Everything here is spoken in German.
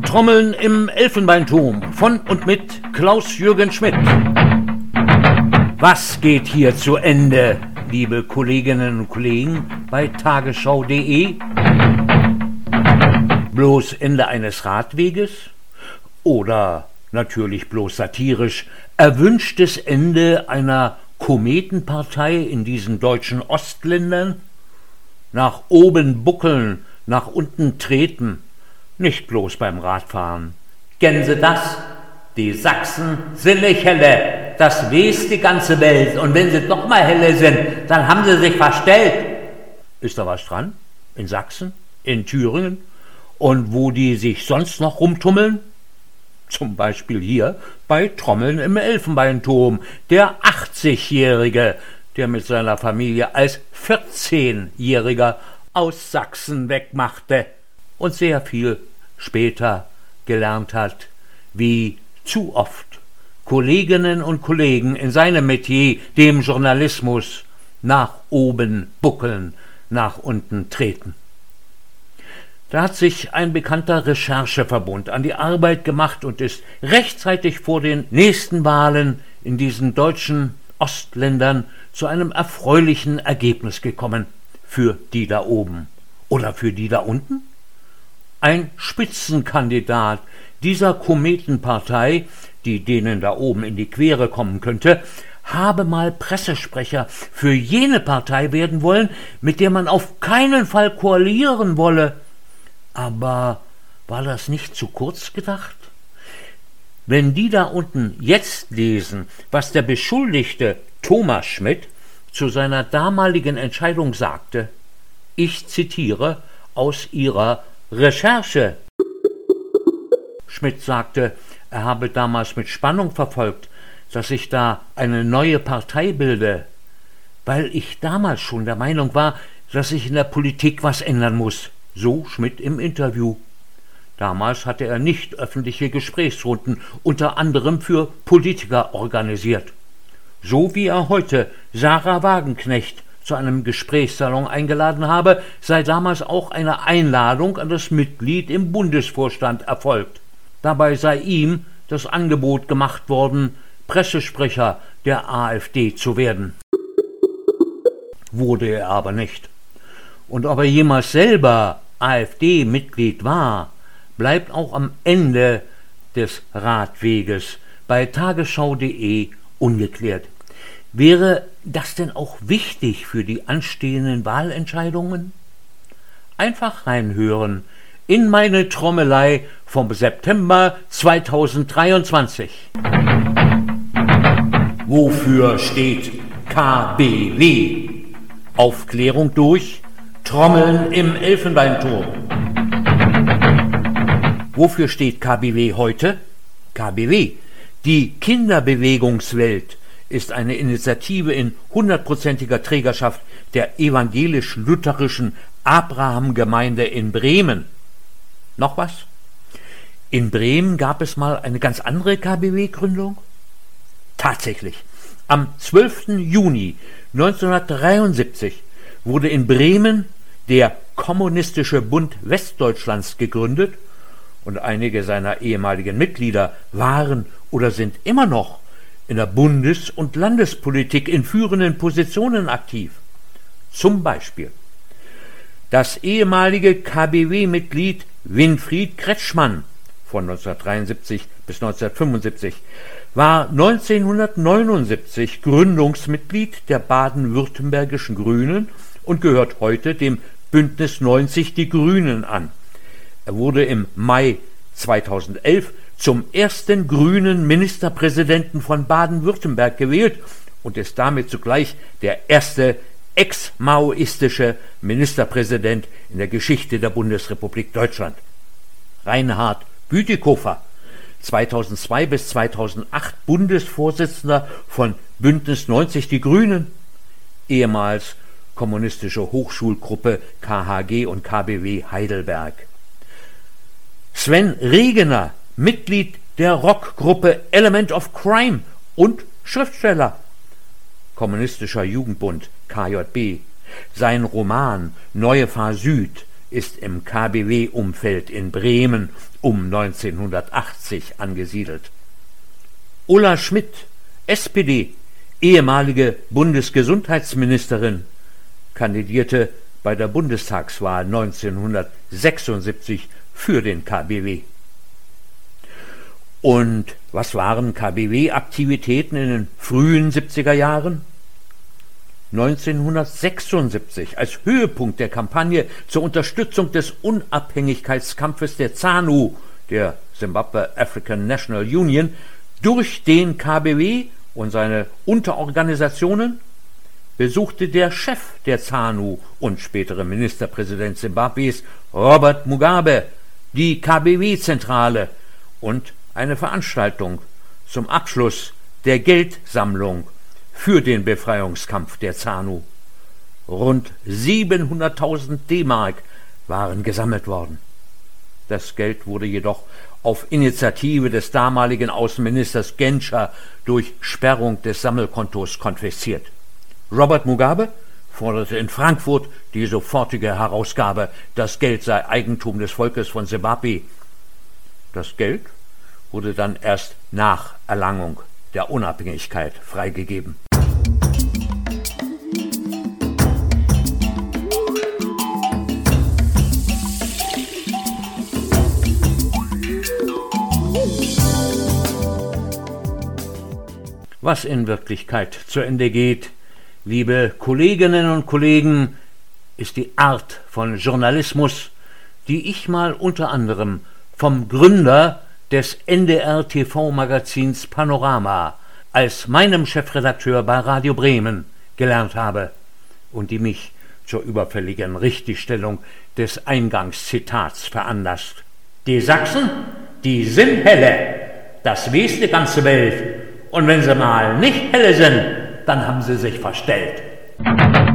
Trommeln im Elfenbeinturm von und mit Klaus-Jürgen Schmidt. Was geht hier zu Ende, liebe Kolleginnen und Kollegen bei Tagesschau.de? Bloß Ende eines Radweges? Oder natürlich bloß satirisch erwünschtes Ende einer Kometenpartei in diesen deutschen Ostländern? Nach oben buckeln, nach unten treten, nicht bloß beim Radfahren. Kennen Sie das? Die Sachsen sind nicht helle, das weiß die ganze Welt. Und wenn sie doch mal helle sind, dann haben sie sich verstellt. Ist da was dran? In Sachsen? In Thüringen? Und wo die sich sonst noch rumtummeln? Zum Beispiel hier bei Trommeln im Elfenbeinturm. Der 80-Jährige, der mit seiner Familie als 14-Jähriger aus Sachsen wegmachte und sehr viel später gelernt hat, wie zu oft Kolleginnen und Kollegen in seinem Metier, dem Journalismus, nach oben buckeln, nach unten treten. Da hat sich ein bekannter Rechercheverbund an die Arbeit gemacht und ist rechtzeitig vor den nächsten Wahlen in diesen deutschen Ostländern zu einem erfreulichen Ergebnis gekommen. Für die da oben oder für die da unten? Ein Spitzenkandidat dieser Kometenpartei, die denen da oben in die Quere kommen könnte, habe mal Pressesprecher für jene Partei werden wollen, mit der man auf keinen Fall koalieren wolle. Aber war das nicht zu kurz gedacht? Wenn die da unten jetzt lesen, was der Beschuldigte Thomas Schmidt zu seiner damaligen Entscheidung sagte, ich zitiere aus ihrer Recherche. Schmidt sagte, er habe damals mit Spannung verfolgt, dass ich da eine neue Partei bilde, weil ich damals schon der Meinung war, dass sich in der Politik was ändern muss. So Schmidt im Interview. Damals hatte er nicht öffentliche Gesprächsrunden, unter anderem für Politiker organisiert. So wie er heute Sarah Wagenknecht zu einem Gesprächssalon eingeladen habe, sei damals auch eine Einladung an das Mitglied im Bundesvorstand erfolgt. Dabei sei ihm das Angebot gemacht worden, Pressesprecher der AfD zu werden. Wurde er aber nicht. Und ob er jemals selber AfD-Mitglied war, bleibt auch am Ende des Radweges bei Tagesschau.de ungeklärt. Wäre das denn auch wichtig für die anstehenden Wahlentscheidungen? Einfach reinhören in meine Trommelei vom September 2023. Wofür steht KBW? Aufklärung durch Trommeln im Elfenbeinturm. Wofür steht KBW heute? KBW, die Kinderbewegungswelt, ist eine Initiative in 100%iger Trägerschaft der evangelisch-lutherischen Abraham-Gemeinde in Bremen. Noch was? In Bremen gab es mal eine ganz andere KBW-Gründung? Tatsächlich. Am 12. Juni 1973 wurde in Bremen der Kommunistische Bund Westdeutschlands gegründet und einige seiner ehemaligen Mitglieder waren oder sind immer noch in der Bundes- und Landespolitik in führenden Positionen aktiv. Zum Beispiel das ehemalige KBW-Mitglied Winfried Kretschmann von 1973 bis 1975 war 1979 Gründungsmitglied der baden-württembergischen Grünen und gehört heute dem Bündnis 90 Die Grünen an. Er wurde im Mai 2011 zum ersten grünen Ministerpräsidenten von Baden-Württemberg gewählt und ist damit zugleich der erste ex-maoistische Ministerpräsident in der Geschichte der Bundesrepublik Deutschland. Reinhard Bütikofer, 2002 bis 2008 Bundesvorsitzender von Bündnis 90 Die Grünen, ehemals kommunistische Hochschulgruppe KHG und KBW Heidelberg. Sven Regener, Mitglied der Rockgruppe Element of Crime und Schriftsteller, kommunistischer Jugendbund KJB. Sein Roman Neue Fahr Süd ist im KBW-Umfeld in Bremen um 1980 angesiedelt. Ulla Schmidt, SPD, ehemalige Bundesgesundheitsministerin, kandidierte bei der Bundestagswahl 1976 für den KBW. Und was waren KBW-Aktivitäten in den frühen 70er Jahren? 1976, als Höhepunkt der Kampagne zur Unterstützung des Unabhängigkeitskampfes der ZANU, der Zimbabwe African National Union, durch den KBW und seine Unterorganisationen, besuchte der Chef der ZANU und spätere Ministerpräsident Zimbabwes, Robert Mugabe, die KBW-Zentrale und eine Veranstaltung zum Abschluss der Geldsammlung für den Befreiungskampf der ZANU. Rund 700.000 D-Mark waren gesammelt worden. Das Geld wurde jedoch auf Initiative des damaligen Außenministers Genscher durch Sperrung des Sammelkontos konfisziert. Robert Mugabe forderte in Frankfurt die sofortige Herausgabe, das Geld sei Eigentum des Volkes von Zimbabwe. Das Geld wurde dann erst nach Erlangung der Unabhängigkeit freigegeben. Was in Wirklichkeit zu Ende geht, liebe Kolleginnen und Kollegen, ist die Art von Journalismus, die ich mal unter anderem vom Gründer des NDR-TV-Magazins Panorama als meinem Chefredakteur bei Radio Bremen gelernt habe und die mich zur überfälligen Richtigstellung des Eingangszitats veranlasst. Die Sachsen, die sind helle, das weiß die ganze Welt. Und wenn sie mal nicht helle sind, dann haben sie sich verstellt.